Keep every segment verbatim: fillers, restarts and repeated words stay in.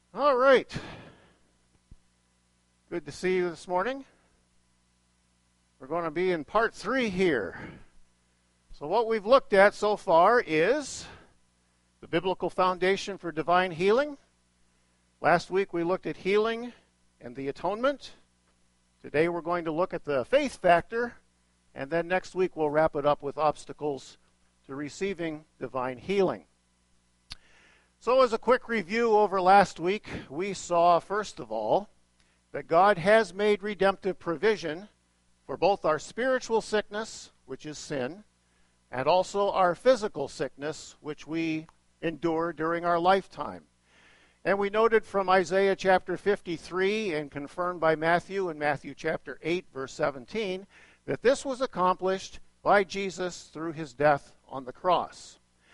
All right. Good to see you this morning. We're going to be in part three here. So what we've looked at so far is the biblical foundation for divine healing. Last week we looked at healing and the atonement. Today we're going to look at the faith factor, and then next week we'll wrap it up with obstacles to receiving divine healing. So as a quick review over last week, we saw, first of all, that God has made redemptive provision for both our spiritual sickness, which is sin, and also our physical sickness, which we endure during our lifetime. And we noted from Isaiah chapter fifty-three and confirmed by Matthew in Matthew chapter eight, verse seventeen, that this was accomplished by Jesus through his death on the cross.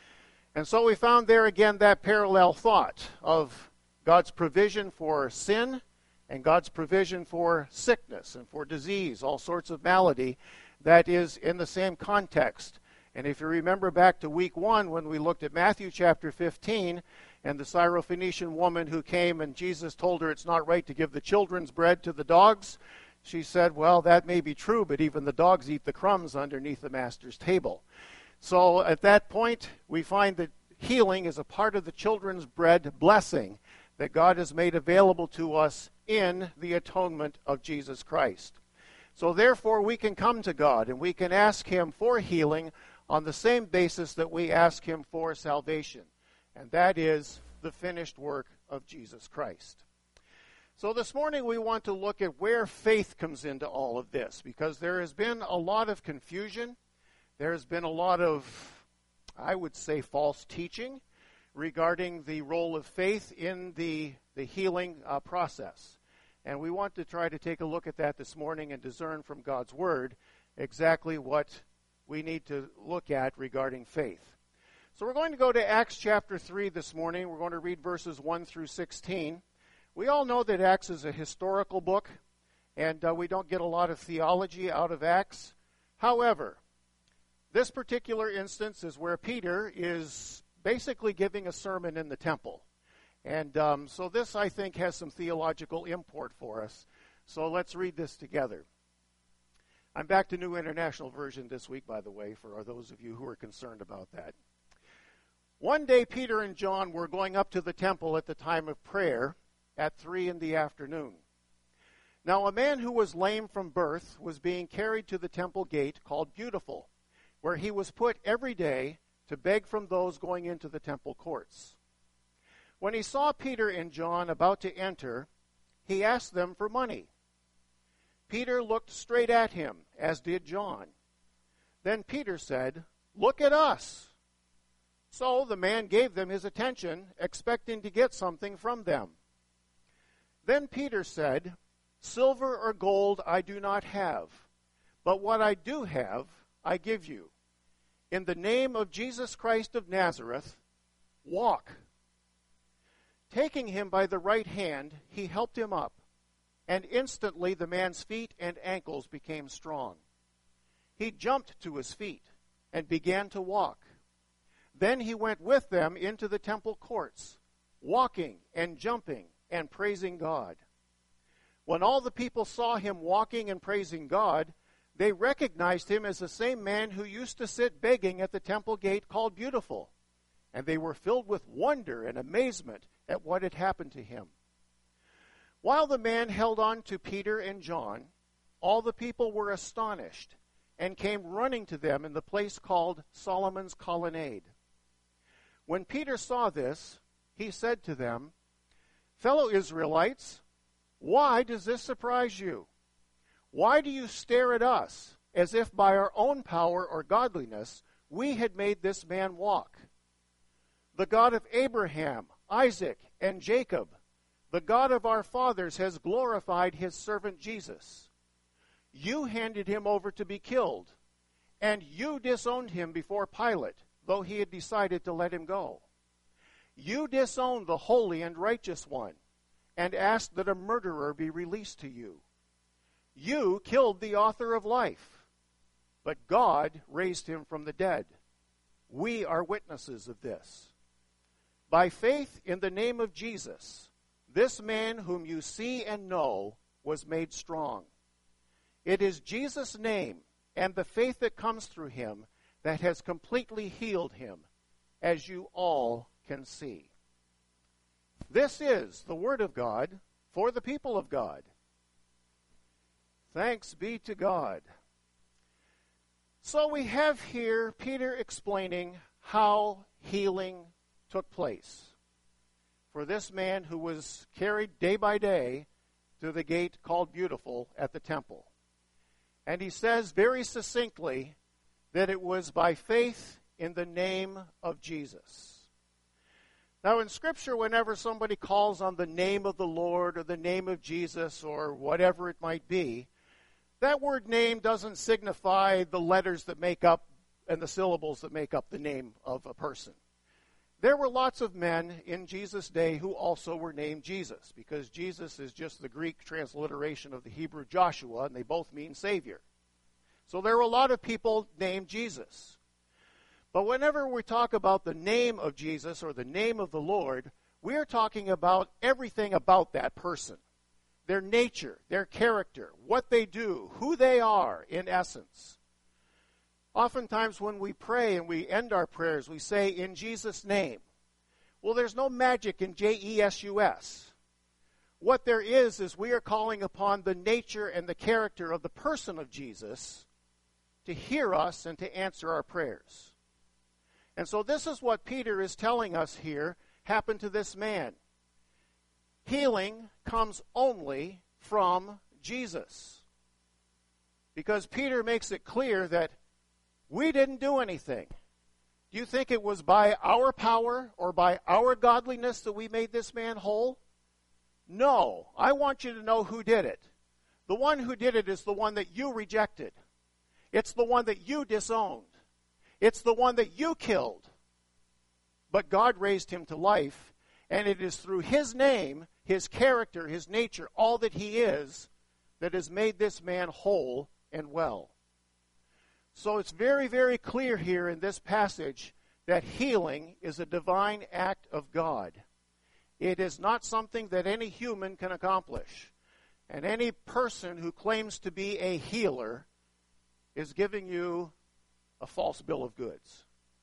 And so we found there again that parallel thought of God's provision for sin and God's provision for sickness and for disease, all sorts of malady, that is in the same context. And if you remember back to week one when we looked at Matthew chapter fifteen and the Syrophoenician woman who came and Jesus told her it's not right to give the children's bread to the dogs, she said, well, that may be true, but even the dogs eat the crumbs underneath the master's table. So at that point, we find that healing is a part of the children's bread blessing that God has made available to us in the atonement of Jesus Christ. So therefore, we can come to God and we can ask him for healing on the same basis that we ask him for salvation, and that is the finished work of Jesus Christ. So this morning we want to look at where faith comes into all of this, because there has been a lot of confusion. There's been a lot of, I would say, false teaching regarding the role of faith in the, the healing uh, process. And we want to try to take a look at that this morning and discern from God's Word exactly what we need to look at regarding faith. So we're going to go to Acts chapter three this morning. We're going to read verses one through sixteen. We all know that Acts is a historical book, and uh, we don't get a lot of theology out of Acts. However, this particular instance is where Peter is basically giving a sermon in the temple. And um, so this, I think, has some theological import for us. So let's read this together. I'm back to New International Version this week, by the way, for those of you who are concerned about that. One day Peter and John were going up to the temple at the time of prayer at three in the afternoon. Now a man who was lame from birth was being carried to the temple gate called Beautiful, where he was put every day to beg from those going into the temple courts. When he saw Peter and John about to enter, he asked them for money. Peter looked straight at him, as did John. Then Peter said, "Look at us." So the man gave them his attention, expecting to get something from them. Then Peter said, "Silver or gold I do not have, but what I do have I give you. In the name of Jesus Christ of Nazareth, walk." Taking him by the right hand, he helped him up, and instantly the man's feet and ankles became strong. He jumped to his feet and began to walk. Then he went with them into the temple courts, walking and jumping and praising God. When all the people saw him walking and praising God, they recognized him as the same man who used to sit begging at the temple gate called Beautiful, and they were filled with wonder and amazement at what had happened to him. While the man held on to Peter and John, all the people were astonished and came running to them in the place called Solomon's Colonnade. When Peter saw this, he said to them, "Fellow Israelites, why does this surprise you? Why do you stare at us as if by our own power or godliness we had made this man walk? The God of Abraham, Isaac, and Jacob, the God of our fathers, has glorified his servant Jesus. You handed him over to be killed, and you disowned him before Pilate, though he had decided to let him go. You disowned the holy and righteous one, and asked that a murderer be released to you. You killed the author of life, but God raised him from the dead. We are witnesses of this. By faith in the name of Jesus, this man whom you see and know was made strong. It is Jesus' name and the faith that comes through him that has completely healed him, as you all can see. This is the word of God for the people of God. Thanks be to God. So we have here Peter explaining how healing took place for this man who was carried day by day to the gate called Beautiful at the temple. And he says very succinctly that it was by faith in the name of Jesus. Now in Scripture, whenever somebody calls on the name of the Lord or the name of Jesus or whatever it might be, that word name doesn't signify the letters that make up and the syllables that make up the name of a person. There were lots of men in Jesus' day who also were named Jesus, because Jesus is just the Greek transliteration of the Hebrew Joshua, and they both mean Savior. So there were a lot of people named Jesus. But whenever we talk about the name of Jesus or the name of the Lord, we are talking about everything about that person. Their nature, their character, what they do, who they are in essence. Oftentimes when we pray and we end our prayers, we say, in Jesus' name. Well, there's no magic in J E S U S. What there is, is we are calling upon the nature and the character of the person of Jesus to hear us and to answer our prayers. And so this is what Peter is telling us here happened to this man. Healing comes only from Jesus. Because Peter makes it clear that we didn't do anything. Do you think it was by our power or by our godliness that we made this man whole? No. I want you to know who did it. The one who did it is the one that you rejected. It's the one that you disowned. It's the one that you killed. But God raised him to life, and it is through his name, his character, his nature, all that he is, that has made this man whole and well. So it's very, very clear here in this passage that healing is a divine act of God. It is not something that any human can accomplish. And any person who claims to be a healer is giving you a false bill of goods.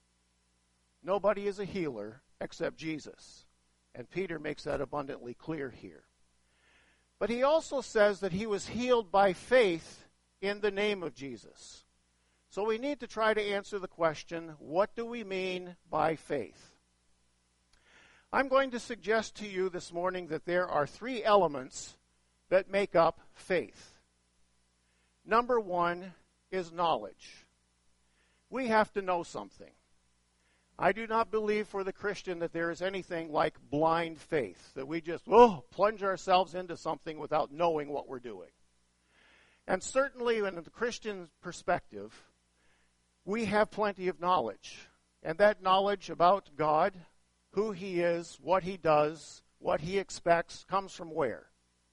Nobody is a healer except Jesus. And Peter makes that abundantly clear here. But he also says that he was healed by faith in the name of Jesus. So we need to try to answer the question, what do we mean by faith? I'm going to suggest to you this morning that there are three elements that make up faith. Number one is knowledge. We have to know something. I do not believe for the Christian that there is anything like blind faith, that we just oh, plunge ourselves into something without knowing what we're doing. And certainly in the Christian perspective, we have plenty of knowledge. And that knowledge about God, who he is, what he does, what he expects, comes from where?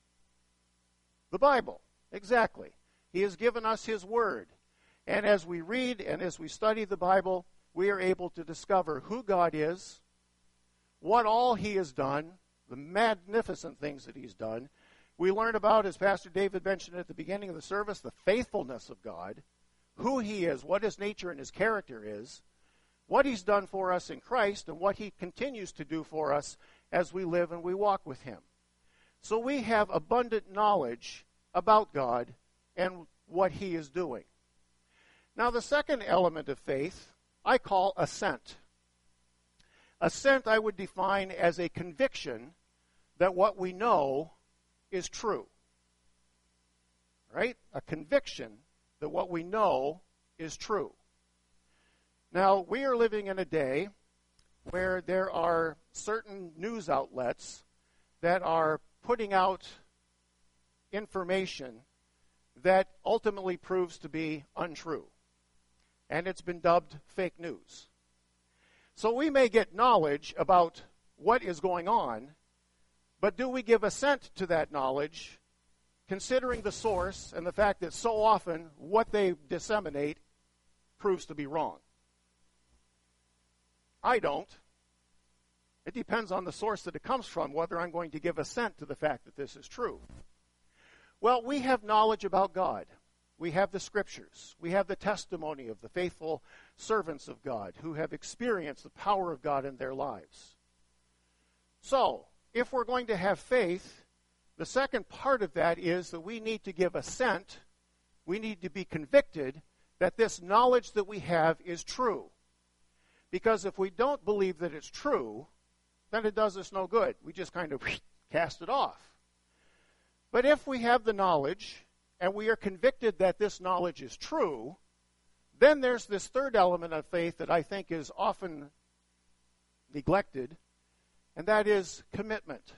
The Bible. Exactly. He has given us his word. And as we read and as we study the Bible, we are able to discover who God is, what all he has done, the magnificent things that he's done. We learn about, as Pastor David mentioned at the beginning of the service, the faithfulness of God, who he is, what his nature and his character is, what he's done for us in Christ, and what he continues to do for us as we live and we walk with him. So we have abundant knowledge about God and what he is doing. Now the second element of faith I call assent. Assent I would define as a conviction that what we know is true. Right? A conviction that what we know is true. Now, we are living in a day where there are certain news outlets that are putting out information that ultimately proves to be untrue. And it's been dubbed fake news. So we may get knowledge about what is going on, but do we give assent to that knowledge, considering the source and the fact that so often what they disseminate proves to be wrong? I don't. It depends on the source that it comes from, whether I'm going to give assent to the fact that this is true. Well, we have knowledge about God. We have the Scriptures. We have the testimony of the faithful servants of God who have experienced the power of God in their lives. So, if we're going to have faith, the second part of that is that we need to give assent. We need to be convicted that this knowledge that we have is true. Because if we don't believe that it's true, then it does us no good. We just kind of cast it off. But if we have the knowledge, and we are convicted that this knowledge is true, then there's this third element of faith that I think is often neglected, and that is commitment.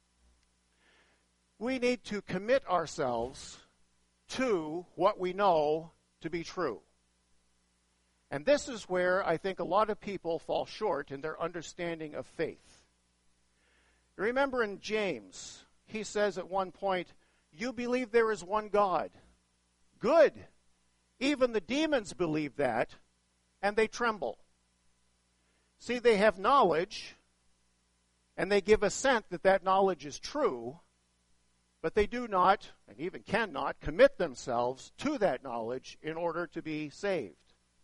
We need to commit ourselves to what we know to be true. And this is where I think a lot of people fall short in their understanding of faith. Remember in James, he says at one point, you believe there is one God. Good. Even the demons believe that, and they tremble. See, they have knowledge, and they give assent that that knowledge is true, but they do not, and even cannot, commit themselves to that knowledge in order to be saved.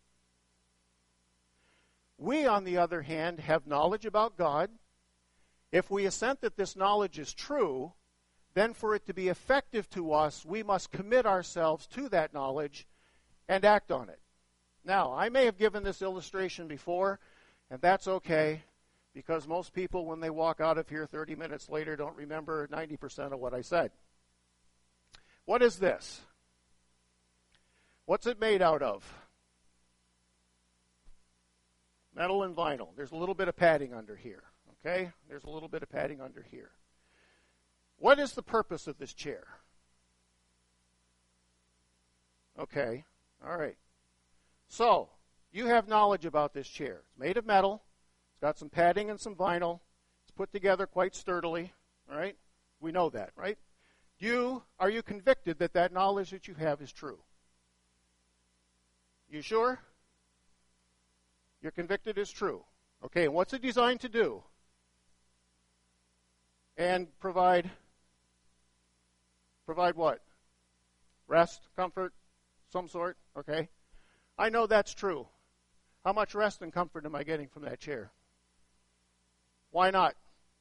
We, on the other hand, have knowledge about God. If we assent that this knowledge is true, then for it to be effective to us, we must commit ourselves to that knowledge and act on it. Now, I may have given this illustration before, and that's okay, because most people, when they walk out of here thirty minutes later, don't remember ninety percent of what I said. What is this? What's it made out of? Metal and vinyl. There's a little bit of padding under here. Okay? There's a little bit of padding under here. What is the purpose of this chair? Okay. All right. So, you have knowledge about this chair. It's made of metal. It's got some padding and some vinyl. It's put together quite sturdily. All right? We know that, right? You, are you convicted that that knowledge that you have is true? You sure? You're convicted it's true. Okay, and what's it designed to do? And provide, provide what? Rest, comfort, some sort, okay? I know that's true. How much rest and comfort am I getting from that chair? Why not?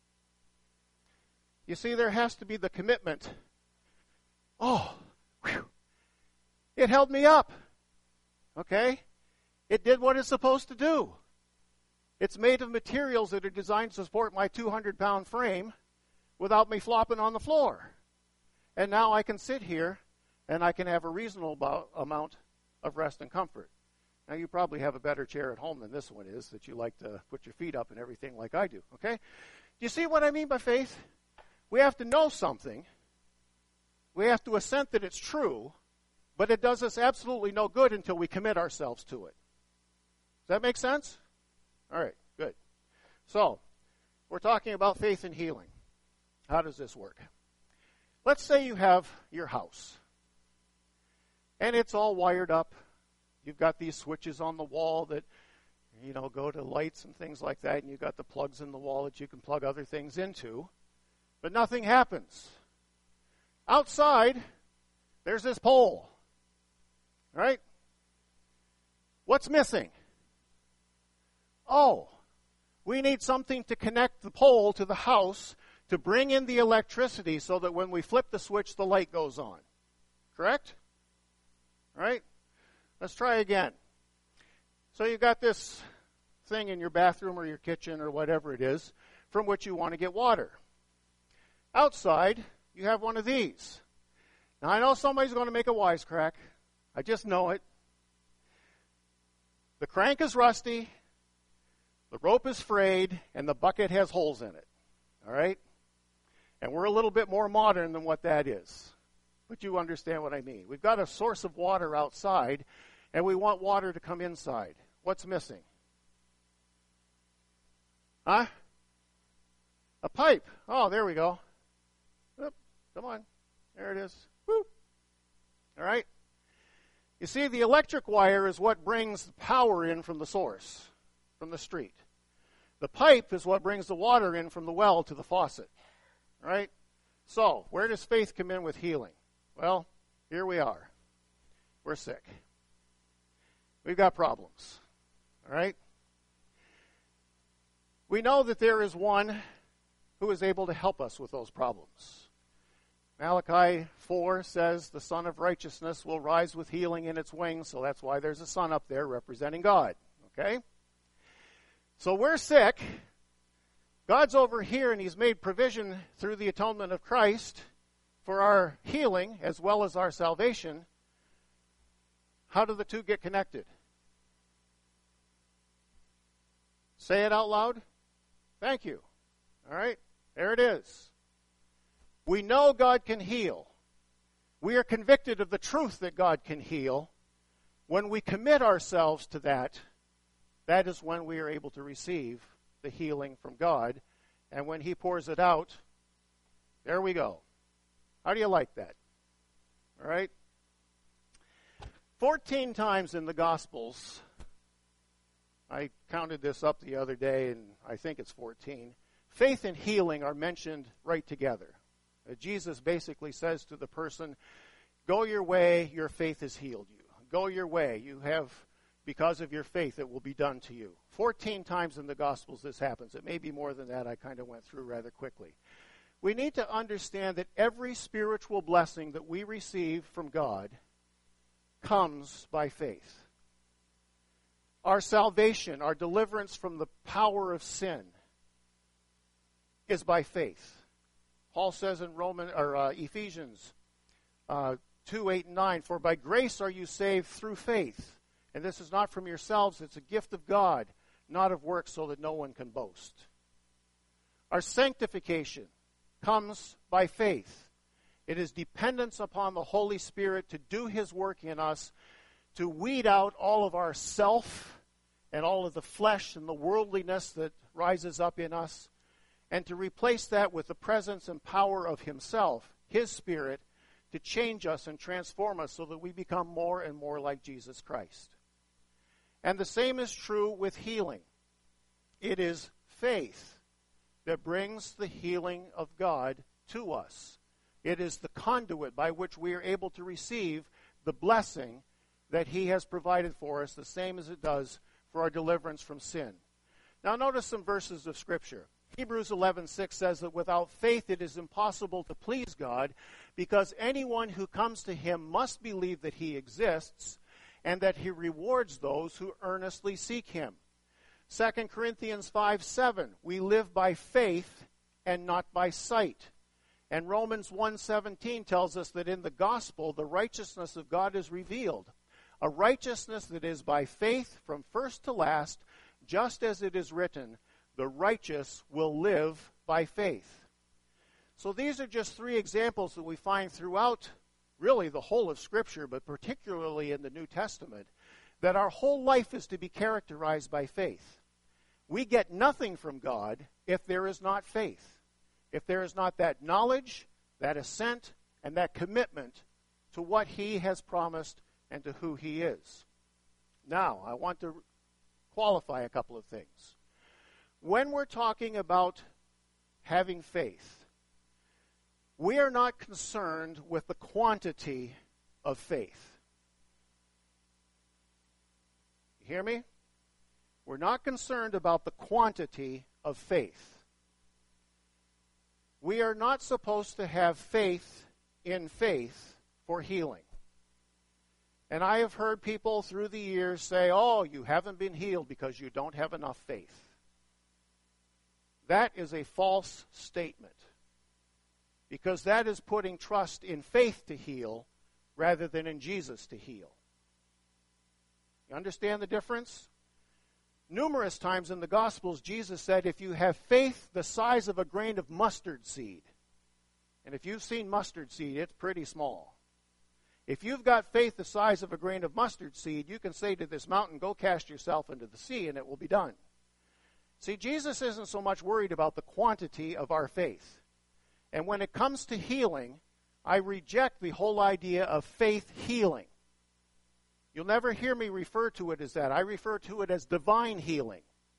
You see, there has to be the commitment. Oh, whew, it held me up, okay? It did what it's supposed to do. It's made of materials that are designed to support my two hundred pound frame without me flopping on the floor. And now I can sit here and I can have a reasonable amount of rest and comfort. Now, you probably have a better chair at home than this one is that you like to put your feet up and everything like I do, okay? Do you see what I mean by faith? We have to know something. We have to assent that it's true, but it does us absolutely no good until we commit ourselves to it. Does that make sense? All right, good. So, we're talking about faith and healing. How does this work? Let's say you have your house, and it's all wired up. You've got these switches on the wall that, you know, go to lights and things like that, and you've got the plugs in the wall that you can plug other things into, but nothing happens. Outside, there's this pole, right? What's missing? Oh, we need something to connect the pole to the house to bring in the electricity so that when we flip the switch, the light goes on. Correct? Right? Let's try again. So you've got this thing in your bathroom or your kitchen or whatever it is from which you want to get water. Outside, you have one of these. Now, I know somebody's going to make a wisecrack. I just know it. The crank is rusty. The rope is frayed, and the bucket has holes in it, all right? And we're a little bit more modern than what that is, but you understand what I mean. We've got a source of water outside, and we want water to come inside. What's missing? Huh? A pipe. Oh, there we go. Oop, come on. There it is. Woo. All right? You see, the electric wire is what brings the power in from the source, from the street. The pipe is what brings the water in from the well to the faucet. Right? So, where does faith come in with healing? Well, here we are. We're sick. We've got problems. All right? We know that there is one who is able to help us with those problems. Malachi four says the Son of Righteousness will rise with healing in its wings, so that's why there's a sun up there representing God. Okay? So we're sick. God's over here, and He's made provision through the atonement of Christ for our healing as well as our salvation. How do the two get connected? Say it out loud. Thank you. All right? There it is. We know God can heal. We are convicted of the truth that God can heal. When we commit ourselves to that, that is when we are able to receive the healing from God. And when He pours it out, there we go. How do you like that? All right? Fourteen times in the Gospels, I counted this up the other day, and I think it's fourteen, faith and healing are mentioned right together. Uh, Jesus basically says to the person, go your way, your faith has healed you. Go your way, you have, because of your faith, it will be done to you. Fourteen times in the Gospels this happens. It may be more than that. I kind of went through rather quickly. We need to understand that every spiritual blessing that we receive from God comes by faith. Our salvation, our deliverance from the power of sin is by faith. Paul says in Roman or uh, Ephesians uh, two, eight, and nine, for by grace are you saved through faith. And this is not from yourselves, it's a gift of God, not of works, so that no one can boast. Our sanctification comes by faith. It is dependence upon the Holy Spirit to do His work in us, to weed out all of our self and all of the flesh and the worldliness that rises up in us, and to replace that with the presence and power of Himself, His Spirit, to change us and transform us so that we become more and more like Jesus Christ. And the same is true with healing. It is faith that brings the healing of God to us. It is the conduit by which we are able to receive the blessing that He has provided for us, the same as it does for our deliverance from sin. Now notice some verses of Scripture. Hebrews eleven six says that without faith it is impossible to please God, because anyone who comes to Him must believe that He exists and that He rewards those who earnestly seek Him. Second Corinthians five seven, we live by faith and not by sight. And Romans one seventeen tells us that in the gospel the righteousness of God is revealed, a righteousness that is by faith from first to last, just as it is written, the righteous will live by faith. So these are just three examples that we find throughout really the whole of Scripture, but particularly in the New Testament, that our whole life is to be characterized by faith. We get nothing from God if there is not faith, if there is not that knowledge, that assent, and that commitment to what He has promised and to who He is. Now, I want to qualify a couple of things. When we're talking about having faith, we are not concerned with the quantity of faith. You hear me? We're not concerned about the quantity of faith. We are not supposed to have faith in faith for healing. And I have heard people through the years say, oh, you haven't been healed because you don't have enough faith. That is a false statement, because that is putting trust in faith to heal rather than in Jesus to heal. You understand the difference? Numerous times in the Gospels, Jesus said, if you have faith the size of a grain of mustard seed, and if you've seen mustard seed, it's pretty small. If you've got faith the size of a grain of mustard seed, you can say to this mountain, go cast yourself into the sea, and it will be done. See, Jesus isn't so much worried about the quantity of our faith. And when it comes to healing, I reject the whole idea of faith healing. You'll never hear me refer to it as that. I refer to it as divine healing.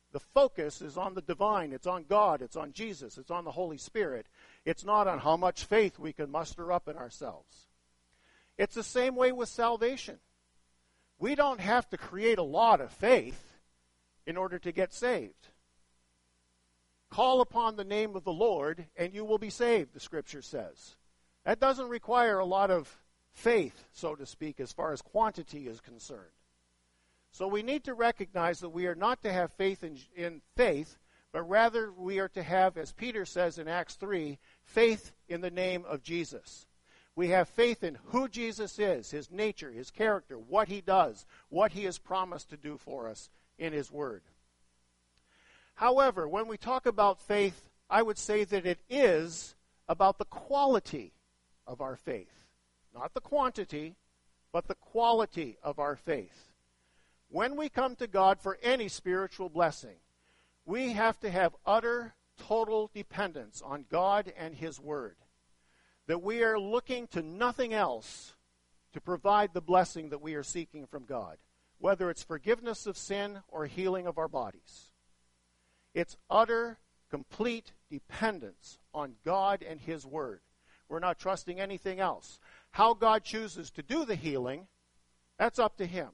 The focus is on the divine. It's on God. It's on Jesus. It's on the Holy Spirit. It's not on how much faith we can muster up in ourselves. It's the same way with salvation. We don't have to create a lot of faith in order to get saved. Call upon the name of the Lord and you will be saved, the Scripture says. That doesn't require a lot of faith, so to speak, as far as quantity is concerned. So we need to recognize that we are not to have faith in, in faith, but rather we are to have, as Peter says in Acts three, faith in the name of Jesus. We have faith in who Jesus is, his nature, his character, what he does, what he has promised to do for us in his word. However, when we talk about faith, I would say that it is about the quality of our faith. Not the quantity, but the quality of our faith. When we come to God for any spiritual blessing, we have to have utter, total dependence on God and his word. That we are looking to nothing else to provide the blessing that we are seeking from God, whether it's forgiveness of sin or healing of our bodies. It's utter, complete dependence on God and his word. We're not trusting anything else. How God chooses to do the healing, that's up to him.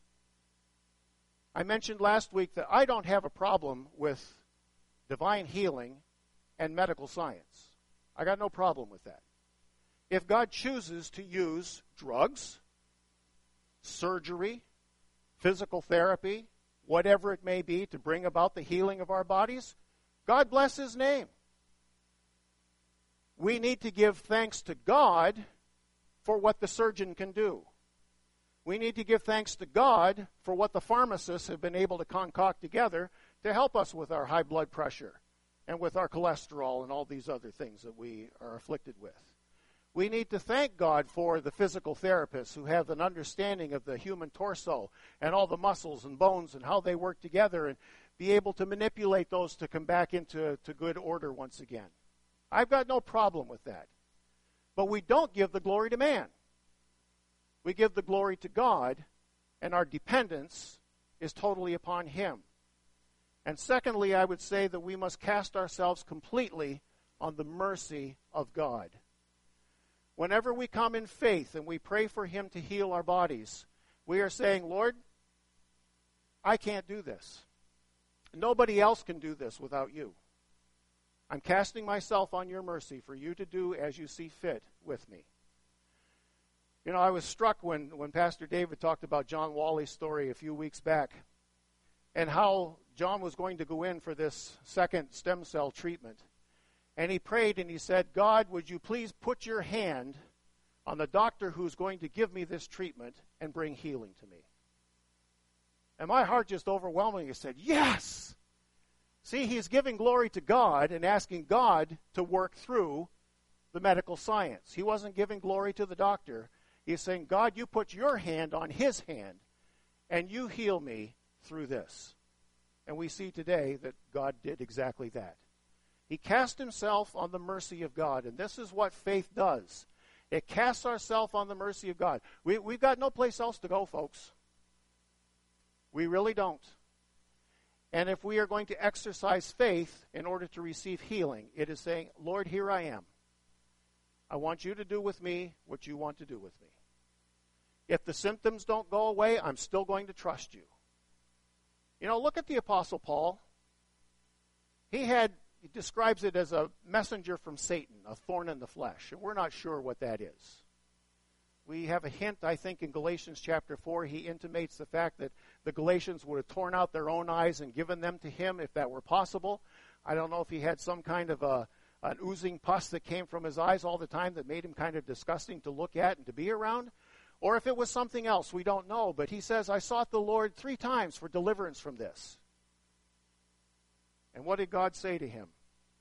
I mentioned last week that I don't have a problem with divine healing and medical science. I got no problem with that. If God chooses to use drugs, surgery, physical therapy, whatever it may be to bring about the healing of our bodies, God bless his name. We need to give thanks to God for what the surgeon can do. We need to give thanks to God for what the pharmacists have been able to concoct together to help us with our high blood pressure and with our cholesterol and all these other things that we are afflicted with. We need to thank God for the physical therapists who have an understanding of the human torso and all the muscles and bones and how they work together and be able to manipulate those to come back into to good order once again. I've got no problem with that. But we don't give the glory to man. We give the glory to God, and our dependence is totally upon him. And secondly, I would say that we must cast ourselves completely on the mercy of God. Whenever we come in faith and we pray for him to heal our bodies, we are saying, Lord, I can't do this. Nobody else can do this without you. I'm casting myself on your mercy for you to do as you see fit with me. You know, I was struck when, when Pastor David talked about John Wally's story a few weeks back and how John was going to go in for this second stem cell treatment. And he prayed and he said, God, would you please put your hand on the doctor who's going to give me this treatment and bring healing to me. And my heart just overwhelmingly said, yes! See, he's giving glory to God and asking God to work through the medical science. He wasn't giving glory to the doctor. He's saying, God, you put your hand on his hand and you heal me through this. And we see today that God did exactly that. He cast himself on the mercy of God, and this is what faith does. It casts ourselves on the mercy of God. We, we've got no place else to go, folks. We really don't. And if we are going to exercise faith in order to receive healing, it is saying, Lord, here I am. I want you to do with me what you want to do with me. If the symptoms don't go away, I'm still going to trust you. You know, look at the Apostle Paul. He had, he describes it as a messenger from Satan, a thorn in the flesh. And we're not sure what that is. We have a hint, I think, in Galatians chapter four. He intimates the fact that the Galatians would have torn out their own eyes and given them to him if that were possible. I don't know if he had some kind of a, an oozing pus that came from his eyes all the time that made him kind of disgusting to look at and to be around. Or if it was something else, we don't know. But he says, I sought the Lord three times for deliverance from this. And what did God say to him?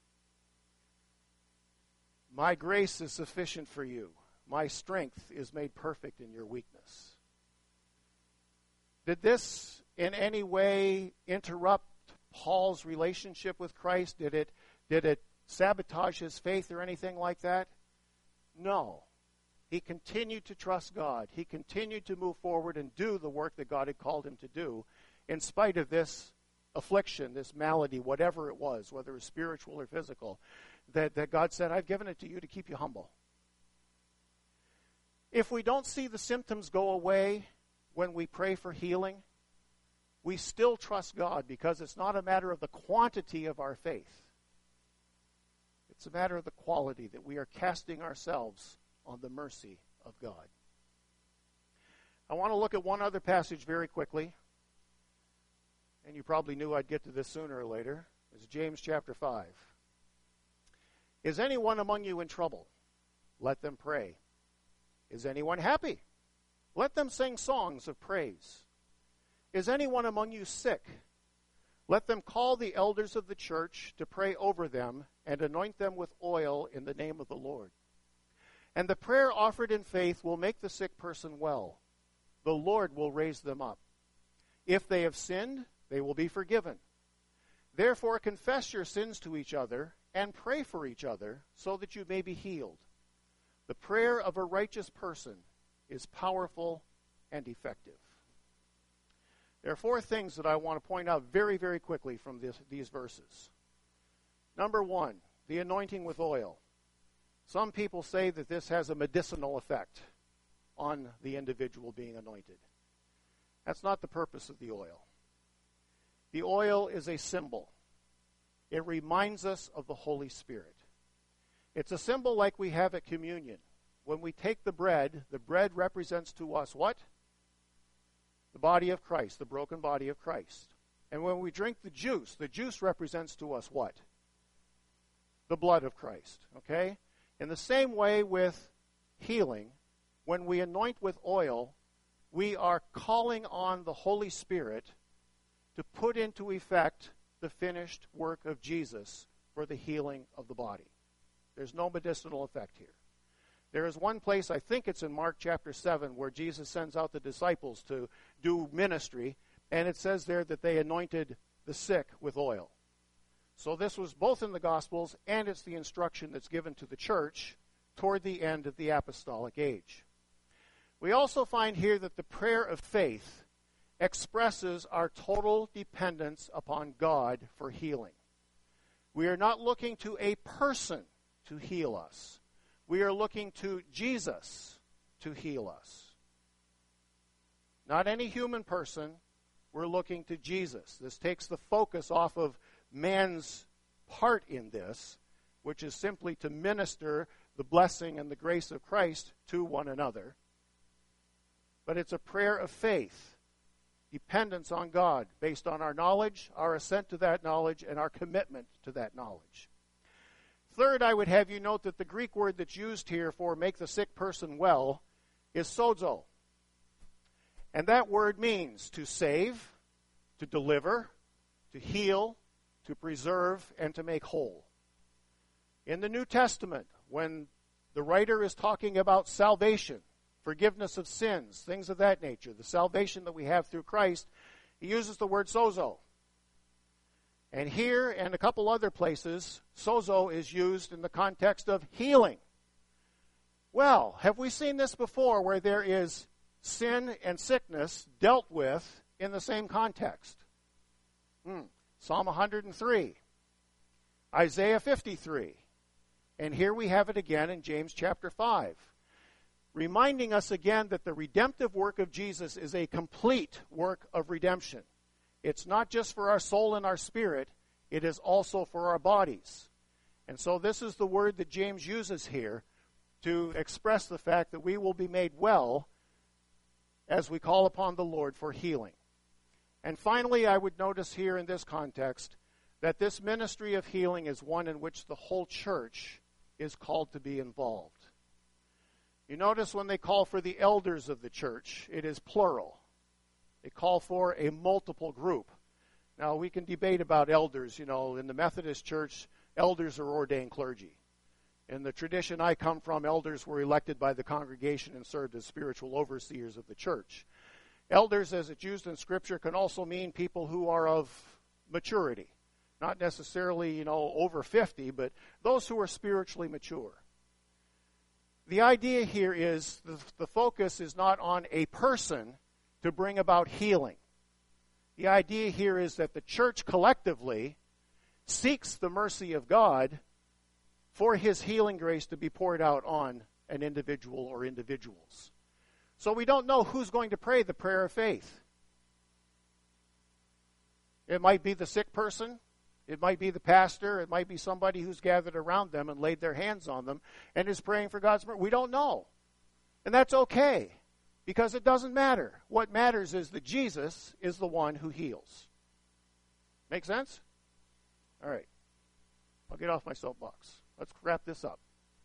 My grace is sufficient for you. My strength is made perfect in your weakness. Did this in any way interrupt Paul's relationship with Christ? Did it, did it sabotage his faith or anything like that? No. He continued to trust God. He continued to move forward and do the work that God had called him to do in spite of this affliction, this malady, whatever it was, whether it was spiritual or physical, that, that God said, I've given it to you to keep you humble. If we don't see the symptoms go away when we pray for healing, we still trust God, because it's not a matter of the quantity of our faith. It's a matter of the quality, that we are casting ourselves on the mercy of God. I want to look at one other passage very quickly, and you probably knew I'd get to this sooner or later. It's James chapter five. Is anyone among you in trouble? Let them pray. Is anyone happy? Let them sing songs of praise. Is anyone among you sick? Let them call the elders of the church to pray over them and anoint them with oil in the name of the Lord. And the prayer offered in faith will make the sick person well. The Lord will raise them up. If they have sinned, they will be forgiven. Therefore confess your sins to each other and pray for each other so that you may be healed. The prayer of a righteous person is powerful and effective. There are four things that I want to point out very, very quickly from this, these verses. Number one, the anointing with oil. Some people say that this has a medicinal effect on the individual being anointed. That's not the purpose of the oil. The oil is a symbol. It reminds us of the Holy Spirit. It's a symbol like we have at communion. When we take the bread, the bread represents to us what? The body of Christ, the broken body of Christ. And when we drink the juice, the juice represents to us what? The blood of Christ, okay? In the same way with healing, when we anoint with oil, we are calling on the Holy Spirit to put into effect the finished work of Jesus for the healing of the body. There's no medicinal effect here. There is one place, I think it's in Mark chapter seven, where Jesus sends out the disciples to do ministry, and it says there that they anointed the sick with oil. So this was both in the Gospels, and it's the instruction that's given to the church toward the end of the apostolic age. We also find here that the prayer of faith expresses our total dependence upon God for healing. We are not looking to a person to heal us. We are looking to Jesus to heal us. Not any human person. We're looking to Jesus. This takes the focus off of man's part in this, which is simply to minister the blessing and the grace of Christ to one another. But it's a prayer of faith, dependence on God, based on our knowledge, our assent to that knowledge, and our commitment to that knowledge. Third, I would have you note that the Greek word that's used here for make the sick person well is sozo. And that word means to save, to deliver, to heal, to preserve, and to make whole. In the New Testament, when the writer is talking about salvation, forgiveness of sins, things of that nature, the salvation that we have through Christ, he uses the word sozo. And here and a couple other places, sozo is used in the context of healing. Well, have we seen this before where there is sin and sickness dealt with in the same context? Hmm. Psalm one hundred three, Isaiah fifty-three, and here we have it again in James chapter five, reminding us again that the redemptive work of Jesus is a complete work of redemption. It's not just for our soul and our spirit, it is also for our bodies. And so this is the word that James uses here to express the fact that we will be made well as we call upon the Lord for healing. And finally, I would notice here in this context that this ministry of healing is one in which the whole church is called to be involved. You notice when they call for the elders of the church, it is plural. They call for a multiple group. Now, we can debate about elders. You know, in the Methodist Church, elders are ordained clergy. In the tradition I come from, elders were elected by the congregation and served as spiritual overseers of the church. Elders, as it's used in Scripture, can also mean people who are of maturity. Not necessarily, you know, over fifty, but those who are spiritually mature. The idea here is the, the focus is not on a person to bring about healing. The idea here is that the church collectively seeks the mercy of God for his healing grace to be poured out on an individual or individuals. So we don't know who's going to pray the prayer of faith. It might be the sick person. It might be the pastor. It might be somebody who's gathered around them and laid their hands on them and is praying for God's mercy. We don't know. And that's okay, because it doesn't matter. What matters is that Jesus is the one who heals. Make sense? All right. I'll get off my soapbox. Let's wrap this up.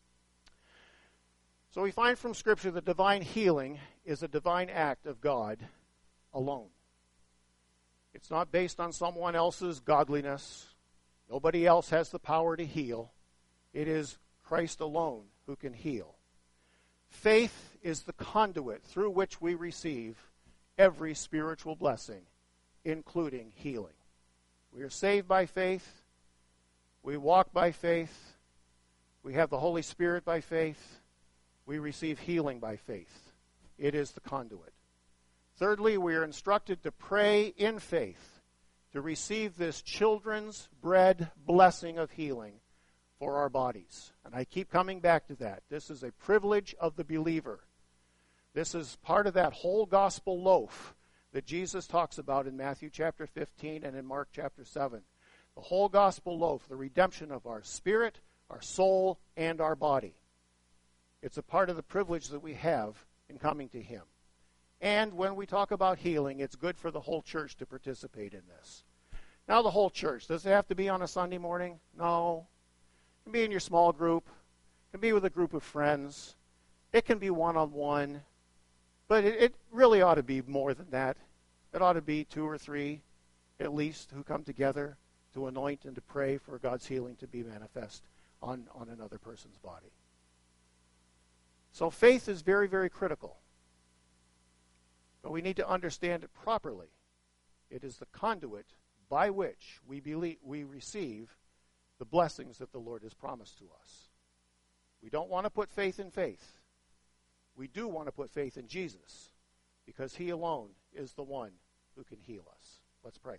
So we find from Scripture that divine healing is a divine act of God alone. It's not based on someone else's godliness. Nobody else has the power to heal. It is Christ alone who can heal. Faith is the conduit through which we receive every spiritual blessing, including healing. We are saved by faith. We walk by faith. We have the Holy Spirit by faith. We receive healing by faith. It is the conduit. Thirdly, we are instructed to pray in faith to receive this children's bread blessing of healing for our bodies. And I keep coming back to that. This is a privilege of the believer. This is part of that whole gospel loaf that Jesus talks about in Matthew chapter fifteen and in Mark chapter seven. The whole gospel loaf, the redemption of our spirit, our soul, and our body. It's a part of the privilege that we have in coming to him. And when we talk about healing, it's good for the whole church to participate in this. Now, the whole church, does it have to be on a Sunday morning? No. It can be in your small group. It can be with a group of friends. It can be one-on-one. But it, it really ought to be more than that. It ought to be two or three, at least, who come together to anoint and to pray for God's healing to be manifest on, on another person's body. So faith is very, very critical. But we need to understand it properly. It is the conduit by which we believe, we receive the blessings that the Lord has promised to us. We don't want to put faith in faith. We do want to put faith in Jesus, because he alone is the one who can heal us. Let's pray.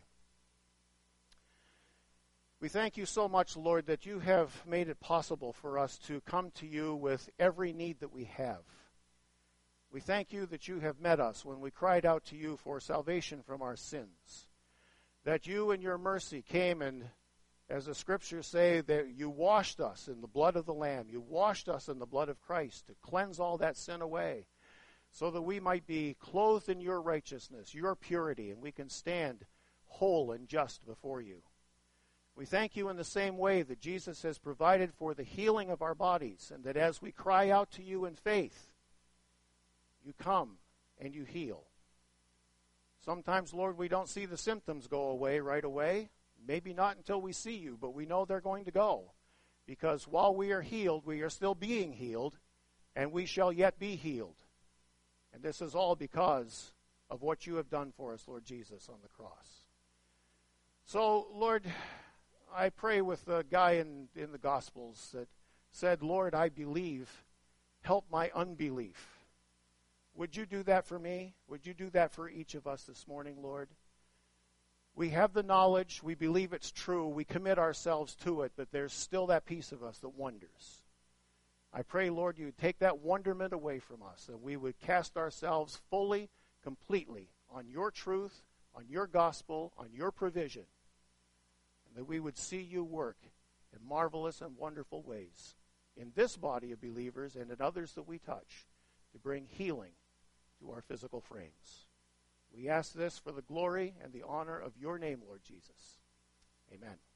We thank you so much, Lord, that you have made it possible for us to come to you with every need that we have. We thank you that you have met us when we cried out to you for salvation from our sins. That you in your mercy came and, as the scriptures say, that you washed us in the blood of the Lamb. You washed us in the blood of Christ to cleanse all that sin away, so that we might be clothed in your righteousness, your purity, and we can stand whole and just before you. We thank you in the same way that Jesus has provided for the healing of our bodies, and that as we cry out to you in faith, you come and you heal. Sometimes, Lord, we don't see the symptoms go away right away. Maybe not until we see you, but we know they're going to go. Because while we are healed, we are still being healed, and we shall yet be healed. And this is all because of what you have done for us, Lord Jesus, on the cross. So, Lord, I pray with the guy in, in the Gospels that said, Lord, I believe, help my unbelief. Would you do that for me? Would you do that for each of us this morning, Lord? We have the knowledge. We believe it's true. We commit ourselves to it, but there's still that piece of us that wonders. I pray, Lord, you would take that wonderment away from us, and we would cast ourselves fully, completely on your truth, on your gospel, on your provision, and that we would see you work in marvelous and wonderful ways in this body of believers and in others that we touch to bring healing to our physical frames. We ask this for the glory and the honor of your name, Lord Jesus. Amen.